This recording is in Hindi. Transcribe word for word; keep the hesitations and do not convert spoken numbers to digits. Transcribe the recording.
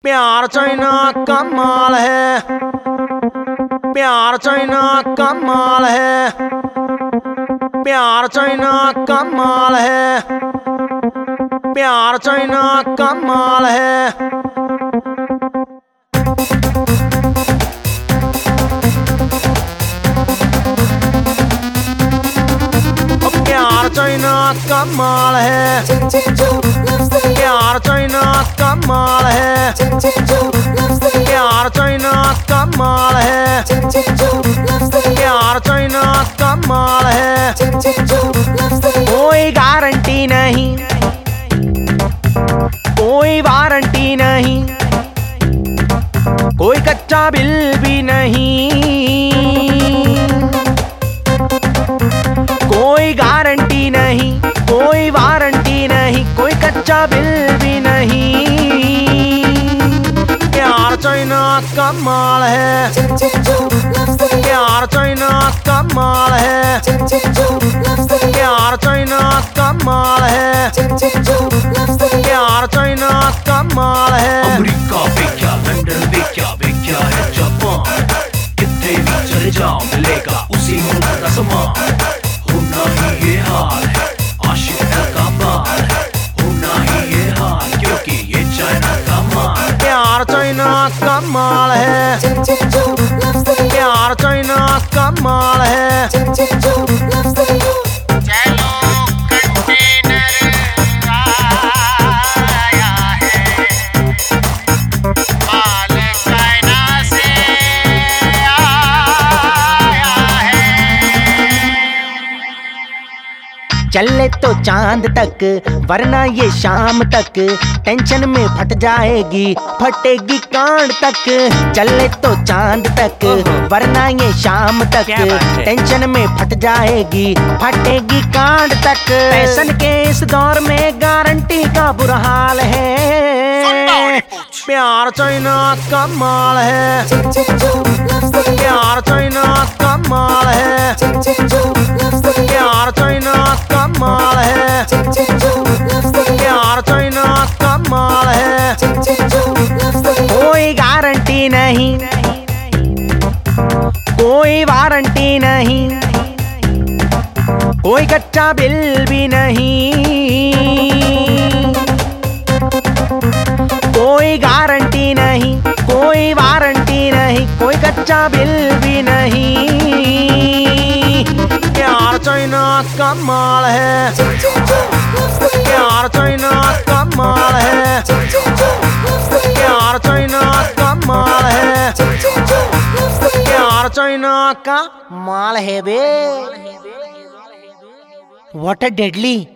प्यार चाइना का माल है, प्यार चाइना का माल है, प्यार चाइना का माल है, प्यार चाइना का माल है। प्यार चाइना का माल है, प्यार चाइना का माल है, प्यार चाइना का माल है, प्यार चाइना का माल है। कोई गारंटी नहीं, कोई वारंटी नहीं, कोई कच्चा बिल भी नहीं, कोई गारंटी नहीं, कोई वारंटी नहीं, कोई कच्चा बिल भी नहीं। प्यार चाइना का माल है, प्यार चाइना का माल है, प्यार चाइना का माल है, प्यार चाइना का माल है। अमेरिका बेचा, लंदन बेचा, बेचा है जापान, कितने भी चले जाओ मिलेगा उसी मुल्क का सामान। होना ही ये हाल है, आशिक का बाल है, होना ही ये हाल क्योंकि ये चाइना का माल। प्यार चाइना का माल है, प्यार चाइना का माल है। चलो कंटेनर आया है, माल चाइना से आया है। चले तो चांद तक वरना ये शाम तक टेंशन में फट जाएगी, फटेगी कांड तक। चले तो चांद तक वरना ये शाम तक टेंशन में फट जाएगी, फटेगी कांड तक। फैशन के इस दौर में गारंटी का बुरा हाल है। प्यार चाइना का माल है, प्यार चाइना का माल है, प्यार चाइना का माल है, प्यार चाइना का माल है। कोई गारंटी नहीं, कोई वारंटी नहीं, कोई कच्चा बिल भी नहीं, कोई गारंटी नहीं, कोई वारंटी नहीं, कोई कच्चा बिल भी नहीं। प्यार चाइना का माल है, प्यार चाइना का माल है, प्यार चाइना का माल है, प्यार चाइना का माल है बे। What a deadly